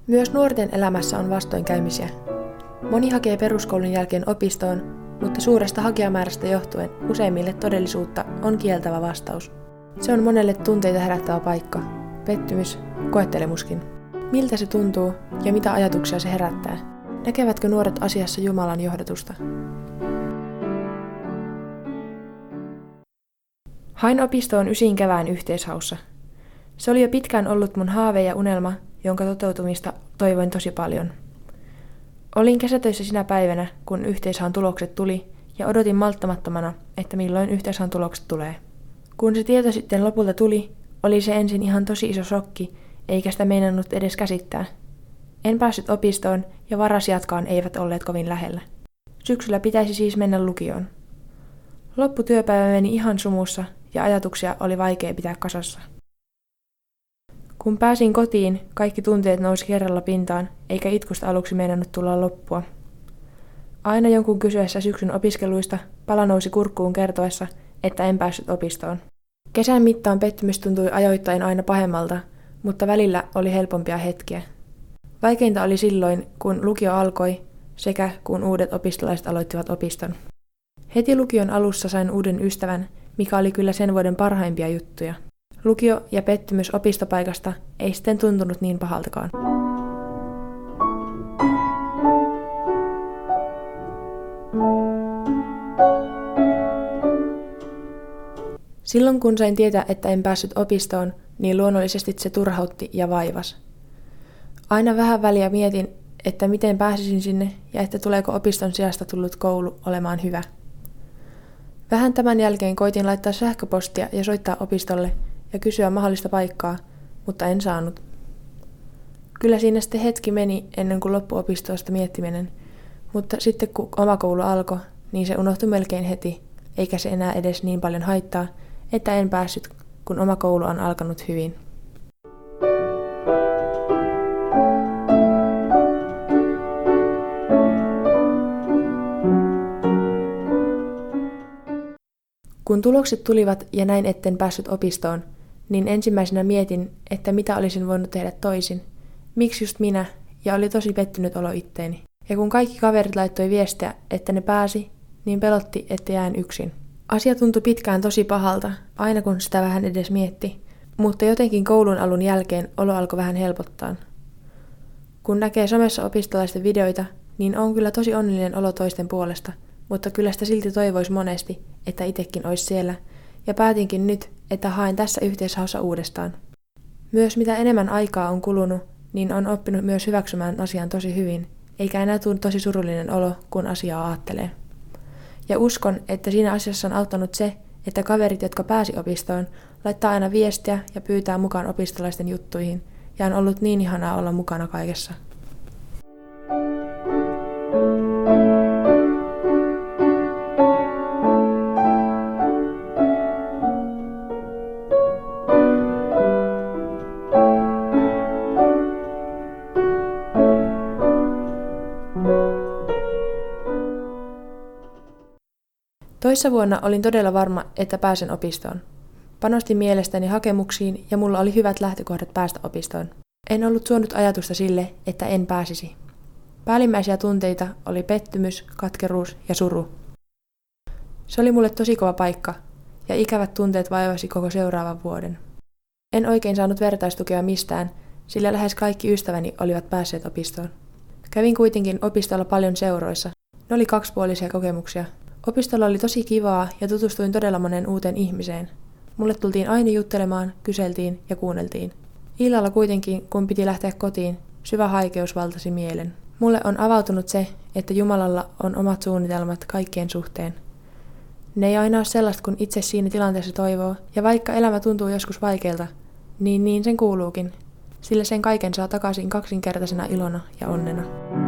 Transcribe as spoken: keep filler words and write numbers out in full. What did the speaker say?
Myös nuorten elämässä on vastoinkäymisiä. Moni hakee peruskoulun jälkeen opistoon, mutta suuresta hakijamäärästä johtuen useimmille todellisuutta on kieltävä vastaus. Se on monelle tunteita herättävä paikka, pettymys, koettelemuskin. Miltä se tuntuu ja mitä ajatuksia se herättää? Näkevätkö nuoret asiassa Jumalan johdatusta? Hain opistoon ysiin kevään yhteishaussa. Se oli jo pitkään ollut mun haave ja unelma, jonka toteutumista toivoin tosi paljon. Olin kesätöissä sinä päivänä, kun yhteishaun tulokset tuli, ja odotin malttamattomana, että milloin yhteishaun tulokset tulee. Kun se tieto sitten lopulta tuli, oli se ensin ihan tosi iso shokki, eikä sitä meinannut edes käsittää. En päässyt opistoon, ja varasijatkaan eivät olleet kovin lähellä. Syksyllä pitäisi siis mennä lukioon. Lopputyöpäivä meni ihan sumussa, ja ajatuksia oli vaikea pitää kasassa. Kun pääsin kotiin, kaikki tunteet nousi kerralla pintaan, eikä itkusta aluksi meinannut tulla loppua. Aina jonkun kysyessä syksyn opiskeluista pala nousi kurkkuun kertoessa, että en päässyt opistoon. Kesän mittaan pettymys tuntui ajoittain aina pahemmalta, mutta välillä oli helpompia hetkiä. Vaikeinta oli silloin, kun lukio alkoi, sekä kun uudet opistolaiset aloittivat opiston. Heti lukion alussa sain uuden ystävän, mikä oli kyllä sen vuoden parhaimpia juttuja. Lukio ja pettymys opistopaikasta ei sitten tuntunut niin pahaltakaan. Silloin kun sain tietää, että en päässyt opistoon, niin luonnollisesti se turhautti ja vaivas. Aina vähän väliä mietin, että miten pääsisin sinne ja että tuleeko opiston sijasta tullut koulu olemaan hyvä. Vähän tämän jälkeen koitin laittaa sähköpostia ja soittaa opistolle ja kysyä mahdollista paikkaa, mutta en saanut. Kyllä siinä sitten hetki meni ennen kuin loppui opistosta miettiminen, mutta sitten kun oma koulu alkoi, niin se unohtui melkein heti, eikä se enää edes niin paljon haittaa, että en päässyt, kun oma koulu on alkanut hyvin. Kun tulokset tulivat ja näin etten päässyt opistoon, niin ensimmäisenä mietin, että mitä olisin voinut tehdä toisin. Miksi just minä, ja oli tosi pettynyt olo itteeni. Ja kun kaikki kaverit laittoi viestiä, että ne pääsi, niin pelotti, että jään yksin. Asia tuntui pitkään tosi pahalta, aina kun sitä vähän edes mietti, mutta jotenkin koulun alun jälkeen olo alkoi vähän helpottaa. Kun näkee somessa opistolaisten videoita, niin on kyllä tosi onnellinen olo toisten puolesta, mutta kyllä sitä silti toivoisi monesti, että itsekin olisi siellä, ja päätinkin nyt, että haen tässä yhteishaussa uudestaan. Myös mitä enemmän aikaa on kulunut, niin on oppinut myös hyväksymään asian tosi hyvin, eikä enää tule tosi surullinen olo, kun asiaa aattelee. Ja uskon, että siinä asiassa on auttanut se, että kaverit, jotka pääsi opistoon, laittaa aina viestiä ja pyytää mukaan opistolaisten juttuihin, ja on ollut niin ihanaa olla mukana kaikessa. Toissa vuonna olin todella varma, että pääsen opistoon. Panostin mielestäni hakemuksiin ja mulla oli hyvät lähtökohdat päästä opistoon. En ollut suonut ajatusta sille, että en pääsisi. Päällimmäisiä tunteita oli pettymys, katkeruus ja suru. Se oli mulle tosi kova paikka, ja ikävät tunteet vaivasi koko seuraavan vuoden. En oikein saanut vertaistukea mistään, sillä lähes kaikki ystäväni olivat päässeet opistoon. Kävin kuitenkin opistolla paljon seuroissa. Ne oli kaksipuolisia kokemuksia. Opistolla oli tosi kivaa ja tutustuin todella monen uuteen ihmiseen. Mulle tultiin aina juttelemaan, kyseltiin ja kuunneltiin. Illalla kuitenkin, kun piti lähteä kotiin, syvä haikeus valtasi mielen. Mulle on avautunut se, että Jumalalla on omat suunnitelmat kaikkien suhteen. Ne ei aina ole sellaista, kun itse siinä tilanteessa toivoo, ja vaikka elämä tuntuu joskus vaikealta, niin niin sen kuuluukin, sillä sen kaiken saa takaisin kaksinkertaisena ilona ja onnena.